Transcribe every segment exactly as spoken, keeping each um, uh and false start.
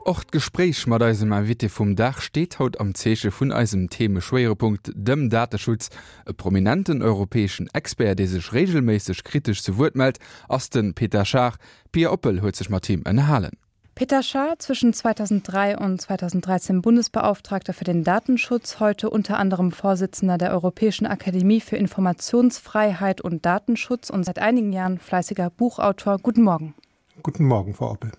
Ocht Gespräch mat eisem Invité vum Dach steht haut am Zeche vun eisem Theme Schwerpunkt dem Datenschutz. E prominenten europäischen Expert, der sich regelmäßig kritisch zu Wort meldet, ass den Peter Schaar. Pia Oppel huet sich mat Team enhalen. Peter Schaar, zwischen zweitausenddrei und zweitausenddreizehn Bundesbeauftragter für den Datenschutz, heute unter anderem Vorsitzender der Europäischen Akademie für Informationsfreiheit und Datenschutz und seit einigen Jahren fleißiger Buchautor. Guten Morgen. Guten Morgen, Frau Oppel.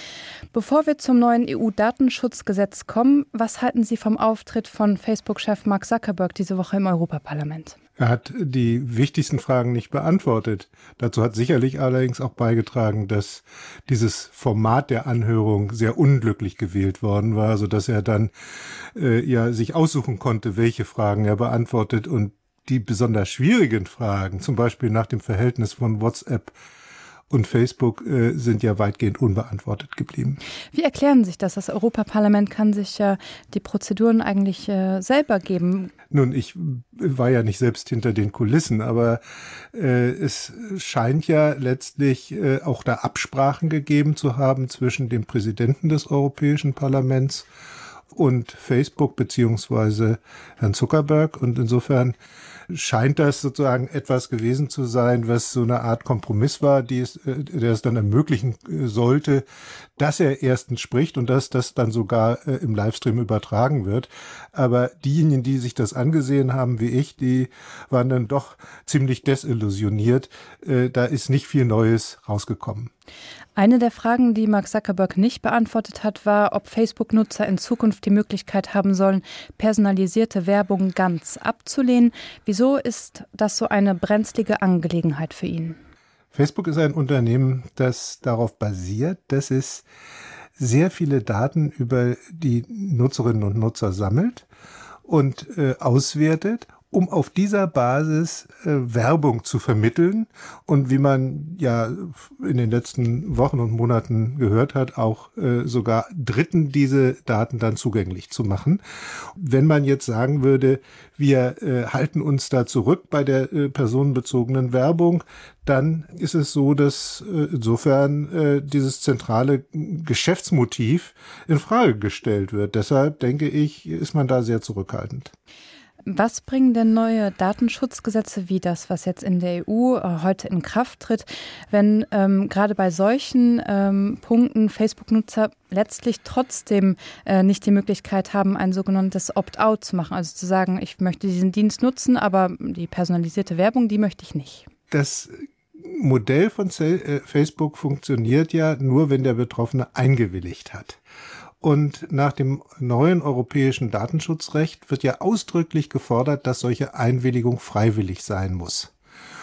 Bevor wir zum neuen E U-Datenschutzgesetz kommen, was halten Sie vom Auftritt von Facebook-Chef Mark Zuckerberg diese Woche im Europaparlament? Er hat die wichtigsten Fragen nicht beantwortet. Dazu hat sicherlich allerdings auch beigetragen, dass dieses Format der Anhörung sehr unglücklich gewählt worden war, sodass er dann äh, ja sich aussuchen konnte, welche Fragen er beantwortet. Und die besonders schwierigen Fragen, zum Beispiel nach dem Verhältnis von WhatsApp und Facebook, äh, sind ja weitgehend unbeantwortet geblieben. Wie erklären sich das? Das Europaparlament kann sich ja die Prozeduren eigentlich äh, selber geben. Nun, ich war ja nicht selbst hinter den Kulissen, aber äh, es scheint ja letztlich äh, auch da Absprachen gegeben zu haben zwischen dem Präsidenten des Europäischen Parlaments und Facebook beziehungsweise Herrn Zuckerberg. Und insofern scheint das sozusagen etwas gewesen zu sein, was so eine Art Kompromiss war, die es, der es dann ermöglichen sollte, dass er erstens spricht und dass das dann sogar äh, im Livestream übertragen wird. Aber diejenigen, die sich das angesehen haben, wie ich, die waren dann doch ziemlich desillusioniert. Äh, da ist nicht viel Neues rausgekommen. Eine der Fragen, die Mark Zuckerberg nicht beantwortet hat, war, ob Facebook-Nutzer in Zukunft die Möglichkeit haben sollen, personalisierte Werbung ganz abzulehnen. Wieso ist das so eine brenzlige Angelegenheit für ihn? Facebook ist ein Unternehmen, das darauf basiert, dass es sehr viele Daten über die Nutzerinnen und Nutzer sammelt und äh, auswertet, um auf dieser Basis äh, Werbung zu vermitteln und wie man ja in den letzten Wochen und Monaten gehört hat, auch äh, sogar Dritten diese Daten dann zugänglich zu machen. Wenn man jetzt sagen würde, wir äh, halten uns da zurück bei der äh, personenbezogenen Werbung, dann ist es so, dass äh, insofern äh, dieses zentrale Geschäftsmotiv in Frage gestellt wird. Deshalb denke ich, ist man da sehr zurückhaltend. Was bringen denn neue Datenschutzgesetze wie das, was jetzt in der E U äh, heute in Kraft tritt, wenn ähm, gerade bei solchen ähm, Punkten Facebook-Nutzer letztlich trotzdem äh, nicht die Möglichkeit haben, ein sogenanntes Opt-out zu machen, also zu sagen, ich möchte diesen Dienst nutzen, aber die personalisierte Werbung, die möchte ich nicht. Das Modell von Facebook funktioniert ja nur, wenn der Betroffene eingewilligt hat. Und nach dem neuen europäischen Datenschutzrecht wird ja ausdrücklich gefordert, dass solche Einwilligung freiwillig sein muss.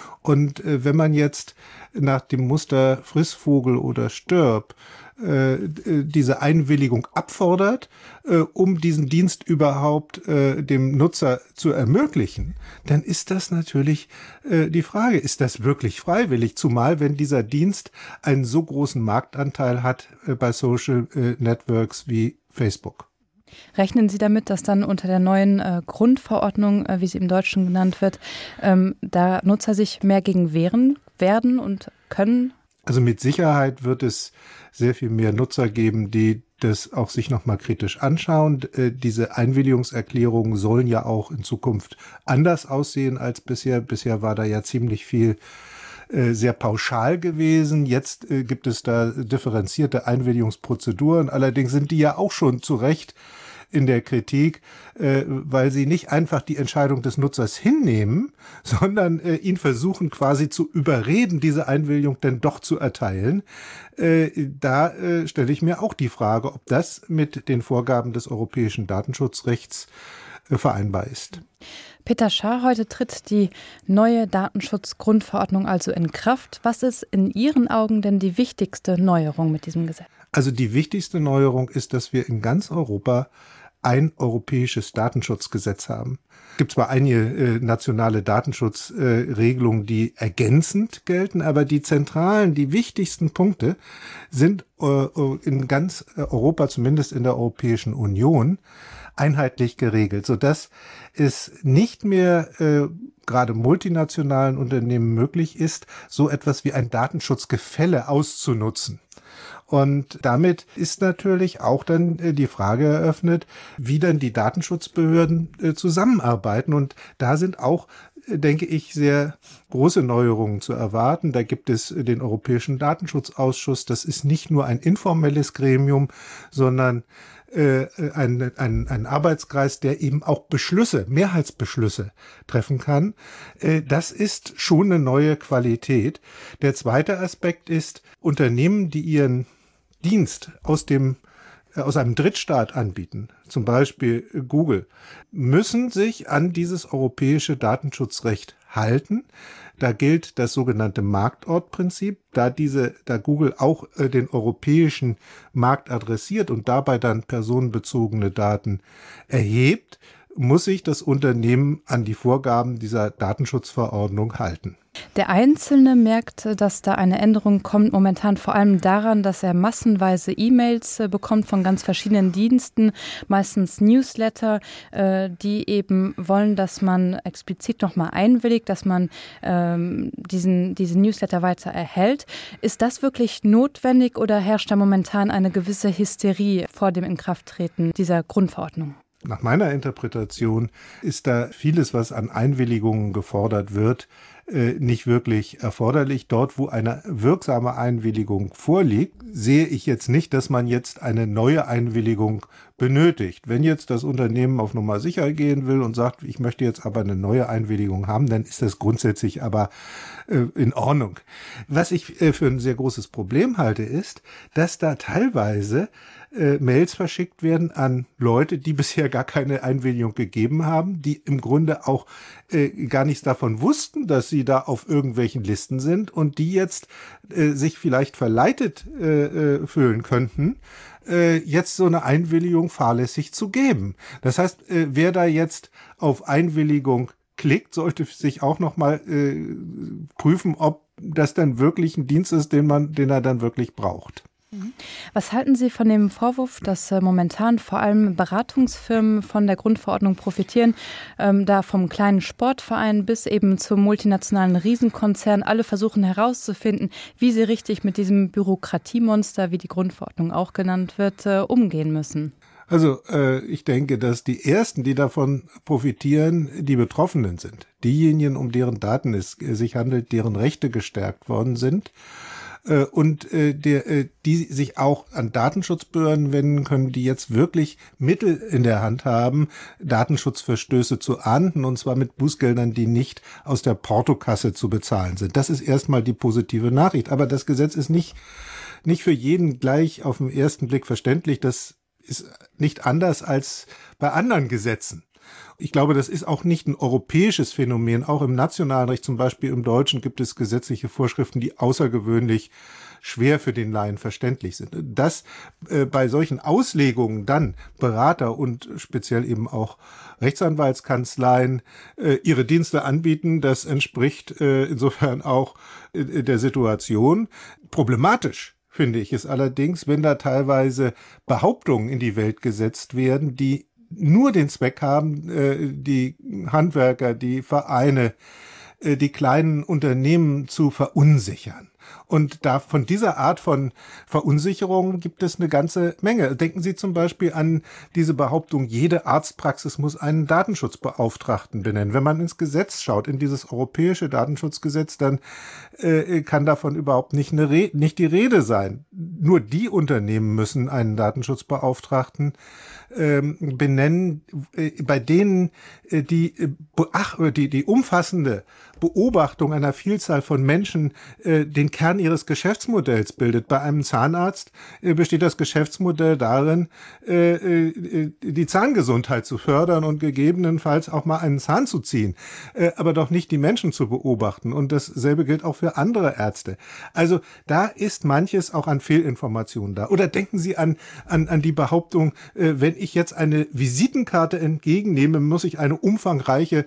Und äh, wenn man jetzt nach dem Muster Frissvogel oder Stirb äh, diese Einwilligung abfordert, äh, um diesen Dienst überhaupt äh, dem Nutzer zu ermöglichen, dann ist das natürlich äh, die Frage, ist das wirklich freiwillig? Zumal, wenn dieser Dienst einen so großen Marktanteil hat äh, bei Social äh, Networks wie Facebook. Rechnen Sie damit, dass dann unter der neuen äh, Grundverordnung, äh, wie sie im Deutschen genannt wird, ähm, da Nutzer sich mehr gegen wehren werden und können? Also mit Sicherheit wird es sehr viel mehr Nutzer geben, die das auch sich nochmal kritisch anschauen. Äh, diese Einwilligungserklärungen sollen ja auch in Zukunft anders aussehen als bisher. Bisher war da ja ziemlich viel äh, sehr pauschal gewesen. Jetzt äh, gibt es da differenzierte Einwilligungsprozeduren. Allerdings sind die ja auch schon zu Recht in der Kritik, äh, weil sie nicht einfach die Entscheidung des Nutzers hinnehmen, sondern äh, ihn versuchen quasi zu überreden, diese Einwilligung denn doch zu erteilen. Äh, da äh, stelle ich mir auch die Frage, ob das mit den Vorgaben des europäischen Datenschutzrechts äh, vereinbar ist. Peter Schaar, heute tritt die neue Datenschutzgrundverordnung also in Kraft. Was ist in Ihren Augen denn die wichtigste Neuerung mit diesem Gesetz? Also die wichtigste Neuerung ist, dass wir in ganz Europa ein europäisches Datenschutzgesetz haben. Es gibt zwar einige äh, nationale Datenschutzregelungen, äh, die ergänzend gelten, aber die zentralen, die wichtigsten Punkte sind äh, in ganz Europa, zumindest in der Europäischen Union, einheitlich geregelt, sodass es nicht mehr äh, gerade multinationalen Unternehmen möglich ist, so etwas wie ein Datenschutzgefälle auszunutzen. Und damit ist natürlich auch dann die Frage eröffnet, wie dann die Datenschutzbehörden zusammenarbeiten. Und da sind auch, denke ich, sehr große Neuerungen zu erwarten. Da gibt es den Europäischen Datenschutzausschuss. Das ist nicht nur ein informelles Gremium, sondern äh, ein, ein, ein Arbeitskreis, der eben auch Beschlüsse, Mehrheitsbeschlüsse treffen kann. Äh, das ist schon eine neue Qualität. Der zweite Aspekt ist, Unternehmen, die ihren Dienst aus dem aus einem Drittstaat anbieten, zum Beispiel Google, müssen sich an dieses europäische Datenschutzrecht halten. Da gilt das sogenannte Marktortprinzip, da diese, da Google auch äh, den europäischen Markt adressiert und dabei dann personenbezogene Daten erhebt, muss sich das Unternehmen an die Vorgaben dieser Datenschutzverordnung halten. Der Einzelne merkt, dass da eine Änderung kommt, momentan vor allem daran, dass er massenweise E-Mails bekommt von ganz verschiedenen Diensten, meistens Newsletter, die eben wollen, dass man explizit nochmal einwilligt, dass man ähm, diesen, diesen Newsletter weiter erhält. Ist das wirklich notwendig oder herrscht da momentan eine gewisse Hysterie vor dem Inkrafttreten dieser Grundverordnung? Nach meiner Interpretation ist da vieles, was an Einwilligungen gefordert wird, nicht wirklich erforderlich. Dort, wo eine wirksame Einwilligung vorliegt, sehe ich jetzt nicht, dass man jetzt eine neue Einwilligung benötigt. Wenn jetzt das Unternehmen auf Nummer sicher gehen will und sagt, ich möchte jetzt aber eine neue Einwilligung haben, dann ist das grundsätzlich aber äh, in Ordnung. Was ich äh, für ein sehr großes Problem halte, ist, dass da teilweise äh, Mails verschickt werden an Leute, die bisher gar keine Einwilligung gegeben haben, die im Grunde auch äh, gar nichts davon wussten, dass sie da auf irgendwelchen Listen sind und die jetzt äh, sich vielleicht verleitet äh, äh, fühlen könnten, äh, jetzt so eine Einwilligung fahrlässig zu geben. Das heißt, äh, wer da jetzt auf Einwilligung klickt, sollte sich auch nochmal äh, prüfen, ob das dann wirklich ein Dienst ist, den man, den er dann wirklich braucht. Was halten Sie von dem Vorwurf, dass äh, momentan vor allem Beratungsfirmen von der Grundverordnung profitieren, ähm, da vom kleinen Sportverein bis eben zum multinationalen Riesenkonzern, alle versuchen herauszufinden, wie sie richtig mit diesem Bürokratiemonster, wie die Grundverordnung auch genannt wird, äh, umgehen müssen? Also äh, ich denke, dass die Ersten, die davon profitieren, die Betroffenen sind. Diejenigen, um deren Daten es äh, sich handelt, deren Rechte gestärkt worden sind. Und äh, der, äh, die sich auch an Datenschutzbehörden wenden können, die jetzt wirklich Mittel in der Hand haben, Datenschutzverstöße zu ahnden, und zwar mit Bußgeldern, die nicht aus der Portokasse zu bezahlen sind. Das ist erstmal die positive Nachricht. Aber das Gesetz ist nicht, nicht für jeden gleich auf den ersten Blick verständlich. Das ist nicht anders als bei anderen Gesetzen. Ich glaube, das ist auch nicht ein europäisches Phänomen. Auch im nationalen Recht, zum Beispiel im Deutschen, gibt es gesetzliche Vorschriften, die außergewöhnlich schwer für den Laien verständlich sind. Dass äh, bei solchen Auslegungen dann Berater und speziell eben auch Rechtsanwaltskanzleien äh, ihre Dienste anbieten, das entspricht äh, insofern auch äh, der Situation. Problematisch finde ich es allerdings, wenn da teilweise Behauptungen in die Welt gesetzt werden, die nur den Zweck haben, die Handwerker, die Vereine, die kleinen Unternehmen zu verunsichern. Und da von dieser Art von Verunsicherung gibt es eine ganze Menge. Denken Sie zum Beispiel an diese Behauptung, jede Arztpraxis muss einen Datenschutzbeauftragten benennen. Wenn man ins Gesetz schaut, in dieses europäische Datenschutzgesetz, dann äh, kann davon überhaupt nicht, eine Re- nicht die Rede sein. Nur die Unternehmen müssen einen Datenschutzbeauftragten ähm, benennen, äh, bei denen äh, die, äh, ach, die, die umfassende Beobachtung einer Vielzahl von Menschen äh, den Kern ihres Geschäftsmodells bildet. Bei einem Zahnarzt äh, besteht das Geschäftsmodell darin, äh, äh, die Zahngesundheit zu fördern und gegebenenfalls auch mal einen Zahn zu ziehen, äh, aber doch nicht die Menschen zu beobachten. Und dasselbe gilt auch für andere Ärzte. Also da ist manches auch an Fehlinformationen da. Oder denken Sie an, an, an die Behauptung, äh, wenn ich jetzt eine Visitenkarte entgegennehme, muss ich eine umfangreiche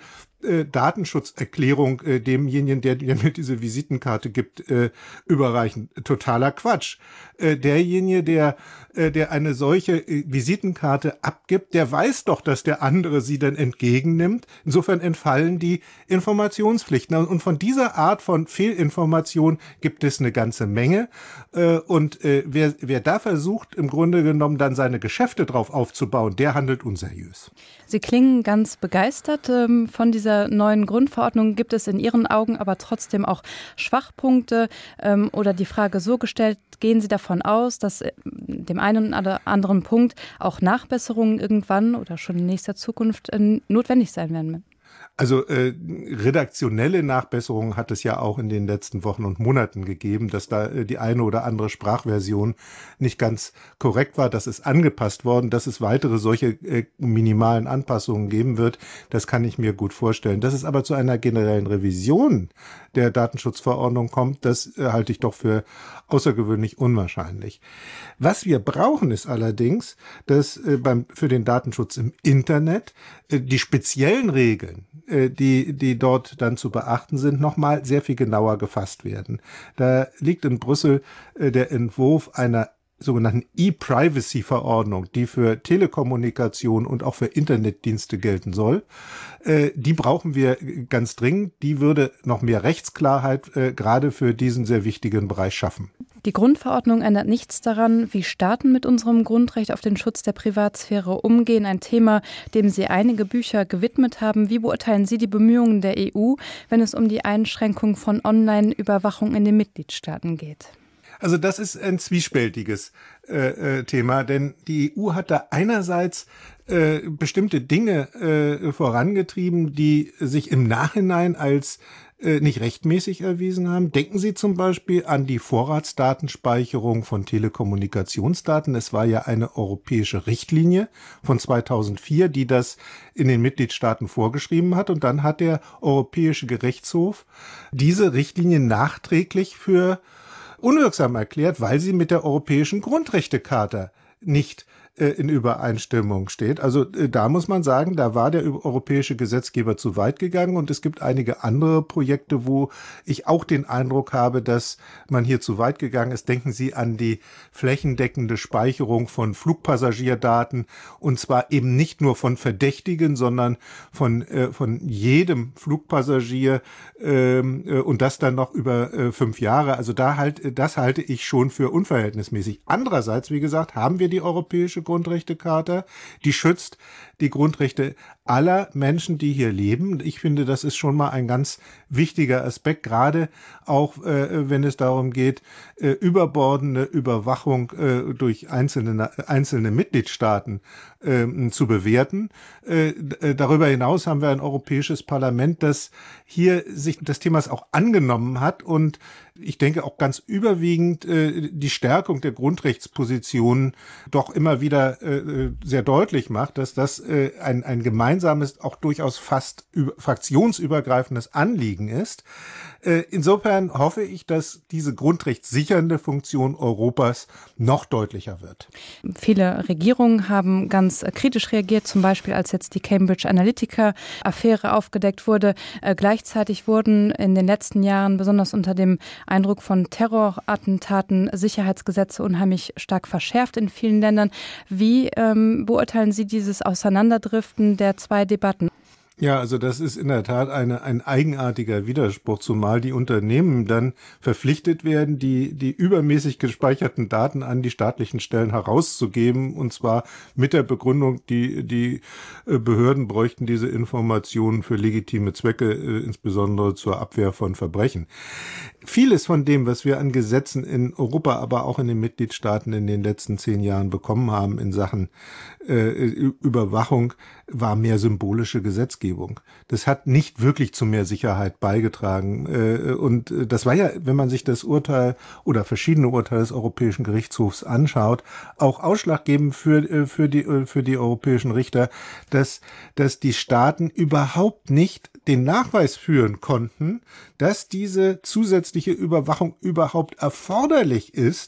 äh, Datenschutzerklärung äh, demjenigen, der, der mir diese Visitenkarte gibt, äh, überreichen. Totaler Quatsch. Äh, derjenige, der, äh, der eine solche äh, Visitenkarte abgibt, der weiß doch, dass der andere sie dann entgegennimmt. Insofern entfallen die Informationspflichten. Und von dieser Art von Fehlinformation gibt es eine ganze Menge. Äh, und äh, wer, wer da versucht, im Grunde genommen dann seine Geschäfte drauf aufzubauen, der handelt unseriös. Sie klingen ganz begeistert ähm, von dieser neuen Grundverordnung. Gibt es in Ihren Augen aber trotzdem auch Schwachpunkte ähm, oder die Frage so gestellt, gehen Sie davon aus, dass äh, dem einen oder anderen Punkt auch Nachbesserungen irgendwann oder schon in nächster Zukunft äh, notwendig sein werden? Also äh, redaktionelle Nachbesserungen hat es ja auch in den letzten Wochen und Monaten gegeben, dass da äh, die eine oder andere Sprachversion nicht ganz korrekt war. Das ist angepasst worden, dass es weitere solche äh, minimalen Anpassungen geben wird. Das kann ich mir gut vorstellen. Dass es aber zu einer generellen Revision der Datenschutzverordnung kommt, das äh, halte ich doch für außergewöhnlich unwahrscheinlich. Was wir brauchen, ist allerdings, dass äh, beim für den Datenschutz im Internet äh, die speziellen Regeln, äh, die die dort dann zu beachten sind, nochmal sehr viel genauer gefasst werden. Da liegt in Brüssel äh, der Entwurf einer sogenannten E-Privacy-Verordnung, die für Telekommunikation und auch für Internetdienste gelten soll. Äh, die brauchen wir ganz dringend. Die würde noch mehr Rechtsklarheit äh, gerade für diesen sehr wichtigen Bereich schaffen. Die Grundverordnung ändert nichts daran, wie Staaten mit unserem Grundrecht auf den Schutz der Privatsphäre umgehen. Ein Thema, dem Sie einige Bücher gewidmet haben. Wie beurteilen Sie die Bemühungen der E U, wenn es um die Einschränkung von Online-Überwachung in den Mitgliedstaaten geht? Also das ist ein zwiespältiges äh, äh, Thema, denn die E U hat da einerseits äh, bestimmte Dinge äh, vorangetrieben, die sich im Nachhinein als äh, nicht rechtmäßig erwiesen haben. Denken Sie zum Beispiel an die Vorratsdatenspeicherung von Telekommunikationsdaten. Es war ja eine europäische Richtlinie von zweitausendvier, die das in den Mitgliedstaaten vorgeschrieben hat. Und dann hat der Europäische Gerichtshof diese Richtlinie nachträglich für unwirksam erklärt, weil sie mit der Europäischen Grundrechtecharta nicht äh, in Übereinstimmung steht. Also äh, da muss man sagen, da war der europäische Gesetzgeber zu weit gegangen und es gibt einige andere Projekte, wo ich auch den Eindruck habe, dass man hier zu weit gegangen ist. Denken Sie an die flächendeckende Speicherung von Flugpassagierdaten und zwar eben nicht nur von Verdächtigen, sondern von äh, von jedem Flugpassagier ähm, äh, und das dann noch über äh, fünf Jahre. Also da halt, das halte ich schon für unverhältnismäßig. Andererseits, wie gesagt, haben wir die Europäische Grundrechtecharta, die schützt die Grundrechte aller Menschen, die hier leben. Ich finde, das ist schon mal ein ganz wichtiger Aspekt, gerade auch, äh, wenn es darum geht, äh, überbordende Überwachung äh, durch einzelne, einzelne Mitgliedstaaten äh, zu bewerten. Äh, darüber hinaus haben wir ein Europäisches Parlament, das hier sich des Themas auch angenommen hat und ich denke auch ganz überwiegend äh, die Stärkung der Grundrechtspositionen doch immer wieder äh, sehr deutlich macht, dass das äh, ein, ein gemeinsames, auch durchaus fast über, fraktionsübergreifendes Anliegen ist. Äh, insofern hoffe ich, dass diese grundrechtssichernde Funktion Europas noch deutlicher wird. Viele Regierungen haben ganz kritisch reagiert, zum Beispiel als jetzt die Cambridge Analytica-Affäre aufgedeckt wurde. Äh, gleichzeitig wurden in den letzten Jahren, besonders unter dem Eindruck von Terrorattentaten, Sicherheitsgesetze unheimlich stark verschärft in vielen Ländern. Wie ähm, beurteilen Sie dieses Auseinanderdriften der zwei Debatten? Ja, also das ist in der Tat eine, ein eigenartiger Widerspruch, zumal die Unternehmen dann verpflichtet werden, die, die übermäßig gespeicherten Daten an die staatlichen Stellen herauszugeben, und zwar mit der Begründung, die, die Behörden bräuchten diese Informationen für legitime Zwecke, insbesondere zur Abwehr von Verbrechen. Vieles von dem, was wir an Gesetzen in Europa, aber auch in den Mitgliedstaaten in den letzten zehn Jahren bekommen haben in Sachen äh, Überwachung, war mehr symbolische Gesetzgebung. Das hat nicht wirklich zu mehr Sicherheit beigetragen. Äh, und das war ja, wenn man sich das Urteil oder verschiedene Urteile des Europäischen Gerichtshofs anschaut, auch ausschlaggebend für, für, die, für die europäischen Richter, dass, dass die Staaten überhaupt nicht den Nachweis führen konnten, dass diese zusätzliche Überwachung überhaupt erforderlich ist,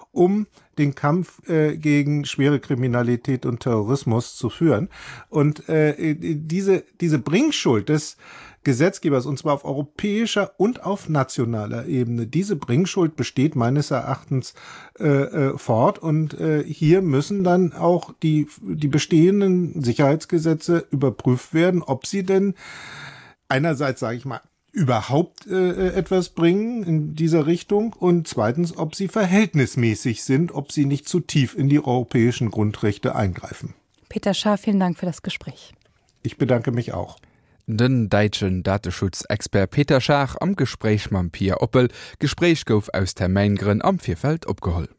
um den Kampf äh, gegen schwere Kriminalität und Terrorismus zu führen. Und äh, diese, diese Bringschuld des Gesetzgebers, und zwar auf europäischer und auf nationaler Ebene, diese Bringschuld besteht meines Erachtens äh, äh, fort. Und äh, hier müssen dann auch die, die bestehenden Sicherheitsgesetze überprüft werden, ob sie denn einerseits, sage ich mal, überhaupt äh, etwas bringen in dieser Richtung und zweitens, ob sie verhältnismäßig sind, ob sie nicht zu tief in die europäischen Grundrechte eingreifen. Peter Schaar, vielen Dank für das Gespräch. Ich bedanke mich auch. Den deitschen Datenschutzexpert Peter Schaar am Gespräch mam Pia Oppel, Gespräch gouf aus der Maingren am Vierfeld opgeholt.